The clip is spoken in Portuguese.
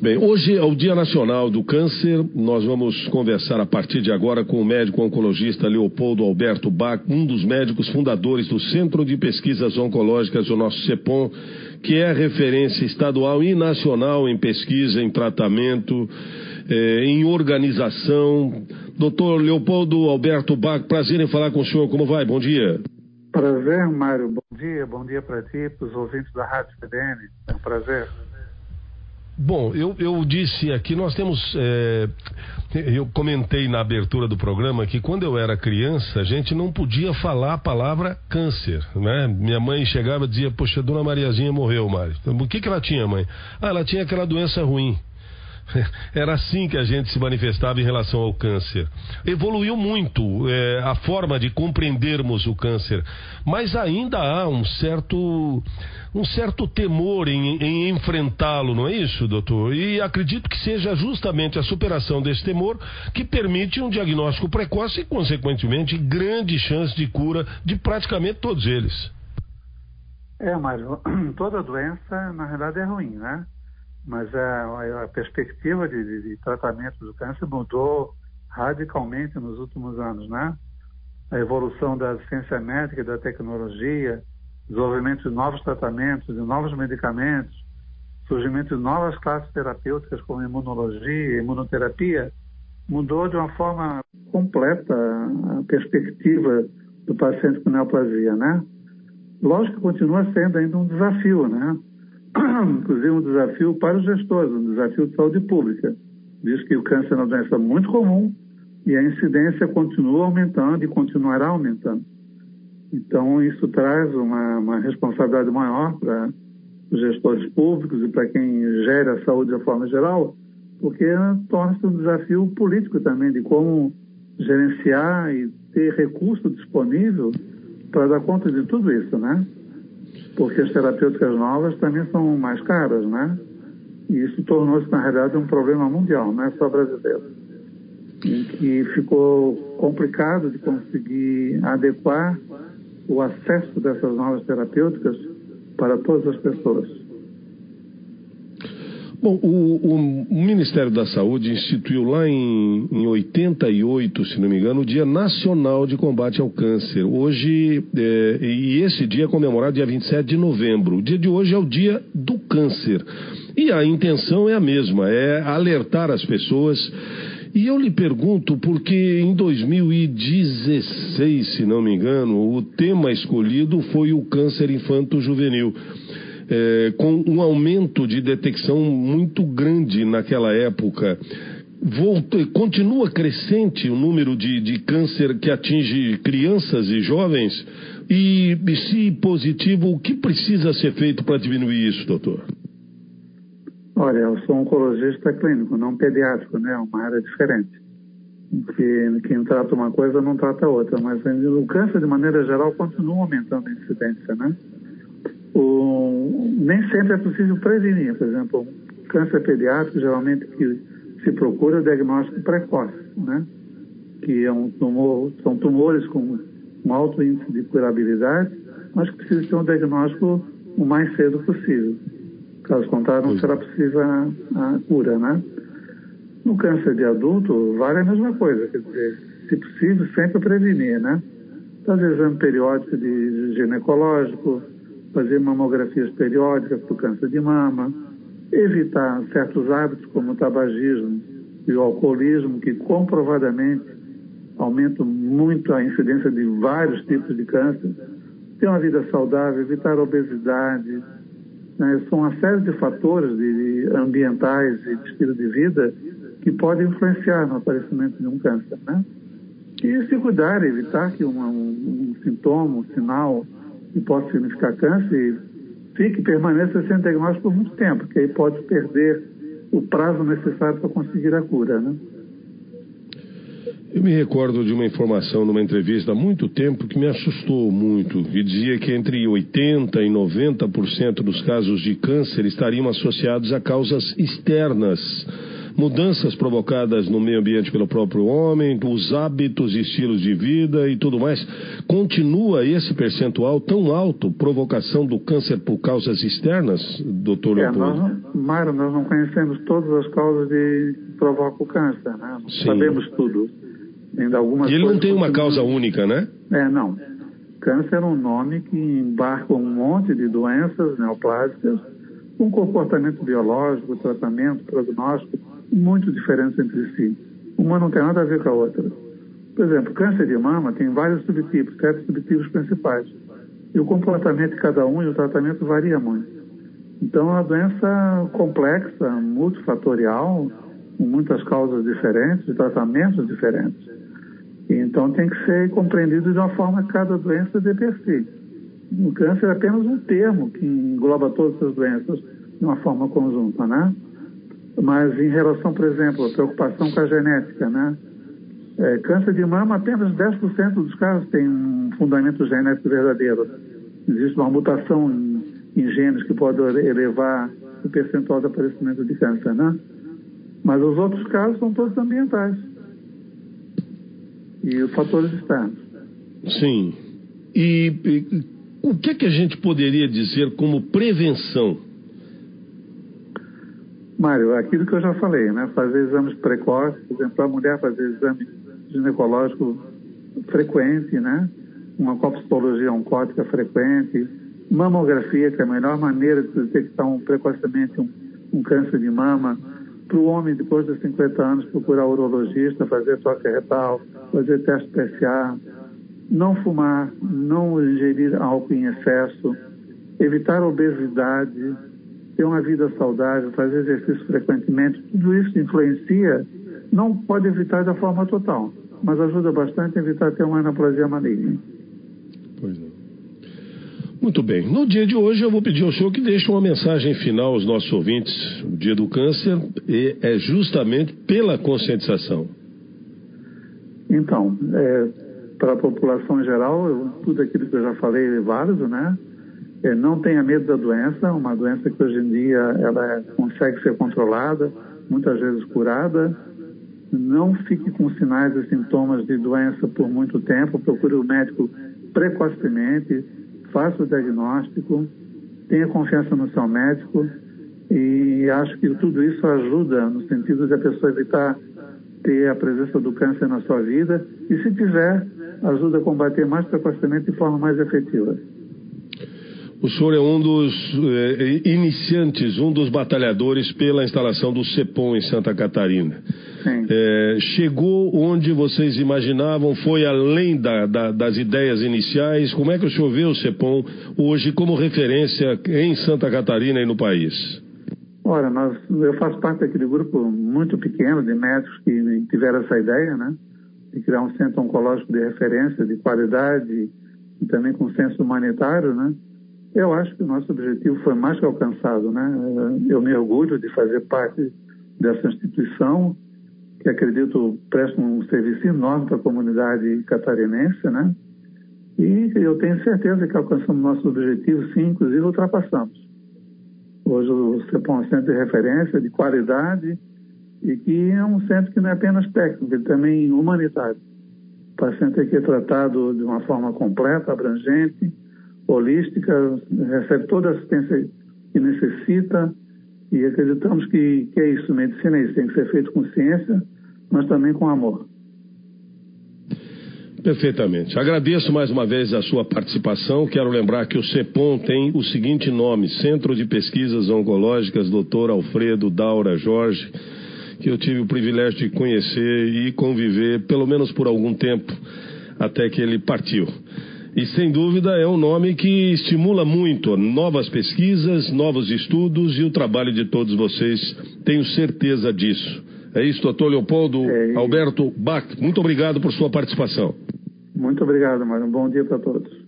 bem, hoje é o Dia Nacional do Câncer. Nós vamos conversar a partir de agora com o médico oncologista Leopoldo Alberto Bach, um dos médicos fundadores do Centro de Pesquisas Oncológicas do nosso CEPOM, que é referência estadual e nacional em pesquisa, em tratamento, em organização. Doutor Leopoldo Alberto Bach, prazer em falar com o senhor. Como vai? Bom dia. Prazer, Mário. Bom dia para ti, para os ouvintes da Rádio CBN. É um prazer. Bom, eu disse aqui, nós temos, eu comentei na abertura do programa que quando eu era criança, a gente não podia falar a palavra câncer, né? Minha mãe chegava e dizia, poxa, Dona Mariazinha morreu, Mário. O que ela tinha, mãe? Ah, ela tinha aquela doença ruim. Era assim que a gente se manifestava em relação ao câncer. Evoluiu muito a forma de compreendermos o câncer, mas ainda há um certo temor em enfrentá-lo, não é isso, doutor? E acredito que seja justamente a superação desse temor que permite um diagnóstico precoce e, consequentemente, grande chance de cura de praticamente todos eles. Mário, toda doença, na realidade, é ruim, né? Mas a perspectiva de tratamento do câncer mudou radicalmente nos últimos anos, né? A evolução da ciência médica e da tecnologia, desenvolvimento de novos tratamentos, de novos medicamentos, surgimento de novas classes terapêuticas como imunologia, imunoterapia, mudou de uma forma completa a perspectiva do paciente com neoplasia, né? Lógico que continua sendo ainda um desafio, né? Inclusive um desafio para os gestores, um desafio de saúde pública. Diz que o câncer é uma doença muito comum e a incidência continua aumentando e continuará aumentando. Então, isso traz uma responsabilidade maior para os gestores públicos e para quem gera a saúde de forma geral, porque torna-se um desafio político também de como gerenciar e ter recurso disponível para dar conta de tudo isso, né? Porque as terapêuticas novas também são mais caras, né? E isso tornou-se, na realidade, um problema mundial, não é só brasileiro. Em que ficou complicado de conseguir adequar o acesso dessas novas terapêuticas para todas as pessoas. Bom, o Ministério da Saúde instituiu lá em 88, se não me engano, o Dia Nacional de Combate ao Câncer. Hoje, e esse dia é comemorado dia 27 de novembro. O dia de hoje é o Dia do Câncer. E a intenção é a mesma, é alertar as pessoas. E eu lhe pergunto, porque em 2016, se não me engano, o tema escolhido foi o câncer infanto-juvenil. Com um aumento de detecção muito grande naquela época. Continua crescente o número de câncer que atinge crianças e jovens? E se positivo, o que precisa ser feito para diminuir isso, doutor? Olha, eu sou oncologista clínico, não pediátrico, né? É uma área diferente. Quem trata uma coisa não trata outra, mas o câncer, de maneira geral, continua aumentando a incidência, né? Nem sempre é possível prevenir. Por exemplo, o câncer pediátrico, geralmente que se procura o diagnóstico precoce, né? Que é são tumores com um alto índice de curabilidade, mas que precisa ter um diagnóstico o mais cedo possível. Caso contrário, não será possível a cura, né? No câncer de adulto, vale a mesma coisa. Quer dizer, se possível, sempre prevenir, né? Fazer exame periódico de ginecológico, fazer mamografias periódicas para o câncer de mama, evitar certos hábitos como o tabagismo e o alcoolismo, que comprovadamente aumentam muito a incidência de vários tipos de câncer, ter uma vida saudável, evitar a obesidade, né? São uma série de fatores ambientais e de estilo de vida que podem influenciar no aparecimento de um câncer, né? E se cuidar, evitar que um sintoma, um sinal que pode significar câncer, permaneça sem diagnóstico por muito tempo, porque aí pode perder o prazo necessário para conseguir a cura, né? Eu me recordo de uma informação numa entrevista há muito tempo que me assustou muito, que dizia que entre 80% e 90% dos casos de câncer estariam associados a causas externas, mudanças provocadas no meio ambiente pelo próprio homem, os hábitos e estilos de vida e tudo mais. Continua esse percentual tão alto, provocação do câncer por causas externas, doutor Leopoldo? Mário, nós não conhecemos todas as causas que provocam o câncer, né? Não sabemos tudo. Ainda algumas e ele não tem uma causa única, né? Não. Câncer é um nome que embarca um monte de doenças neoplásicas com comportamento biológico, tratamento, prognóstico, muito diferentes entre si. Uma não tem nada a ver com a outra. Por exemplo, câncer de mama tem vários subtipos, 7 subtipos principais. E o comportamento de cada um e o tratamento varia muito. Então, é uma doença complexa, multifatorial, com muitas causas diferentes, tratamentos diferentes. Então, tem que ser compreendido de uma forma que cada doença dê per si. O câncer é apenas um termo que engloba todas as doenças de uma forma conjunta, né? Mas em relação, por exemplo, à preocupação com a genética, né? Câncer de mama, apenas 10% dos casos tem um fundamento genético verdadeiro. Existe uma mutação em genes que pode elevar o percentual de aparecimento de câncer, né? Mas os outros casos são todos ambientais e os fatores externos. Sim. E o que a gente poderia dizer como prevenção? Mário, aquilo que eu já falei, né? Fazer exames precoces, por exemplo, a mulher fazer exame ginecológico frequente, né? Uma copcitologia oncótica frequente, mamografia, que é a melhor maneira de detectar precocemente um câncer de mama. Para o homem, depois dos 50 anos, procurar urologista, fazer toque retal, fazer teste PSA, não fumar, não ingerir álcool em excesso, evitar a obesidade, ter uma vida saudável, fazer exercício frequentemente. Tudo isso influencia, não pode evitar da forma total, mas ajuda bastante a evitar ter uma anaplasia maligna. Pois não. Muito bem. No dia de hoje eu vou pedir ao senhor que deixe uma mensagem final aos nossos ouvintes. O Dia do Câncer é justamente pela conscientização. Então, para a população em geral, tudo aquilo que eu já falei é válido, né? Não tenha medo da doença, uma doença que hoje em dia ela consegue ser controlada, muitas vezes curada. Não fique com sinais e sintomas de doença por muito tempo, procure o médico precocemente, faça o diagnóstico, tenha confiança no seu médico, e acho que tudo isso ajuda no sentido de a pessoa evitar ter a presença do câncer na sua vida, e se tiver, ajuda a combater mais precocemente de forma mais efetiva. O senhor é um dos iniciantes, um dos batalhadores pela instalação do CEPOM em Santa Catarina. Sim. Chegou onde vocês imaginavam? Foi além das ideias iniciais? Como é que o senhor vê o CEPOM hoje como referência em Santa Catarina e no país? Olha, eu faço parte daquele grupo muito pequeno de médicos que tiveram essa ideia, né? De criar um centro oncológico de referência, de qualidade e também com senso humanitário, né? Eu acho que o nosso objetivo foi mais que alcançado, né? Eu me orgulho de fazer parte dessa instituição, que acredito presta um serviço enorme para a comunidade catarinense, né? E eu tenho certeza que alcançamos nosso objetivo, sim, inclusive ultrapassamos. Hoje o CEPOM é um centro de referência, de qualidade, e que é um centro que não é apenas técnico, ele também humanitário. O paciente aqui é tratado de uma forma completa, abrangente, holística, recebe toda a assistência que necessita, e acreditamos que é isso, medicina é isso, tem que ser feito com ciência, mas também com amor. Perfeitamente. Agradeço mais uma vez a sua participação. Quero lembrar que o CEPOM tem o seguinte nome: Centro de Pesquisas Oncológicas Dr. Alfredo Daura Jorge, que eu tive o privilégio de conhecer e conviver pelo menos por algum tempo, até que ele partiu. E sem dúvida é um nome que estimula muito novas pesquisas, novos estudos e o trabalho de todos vocês, tenho certeza disso. É isso, doutor Leopoldo Alberto Bach. Muito obrigado por sua participação. Muito obrigado, Mário. Um bom dia para todos.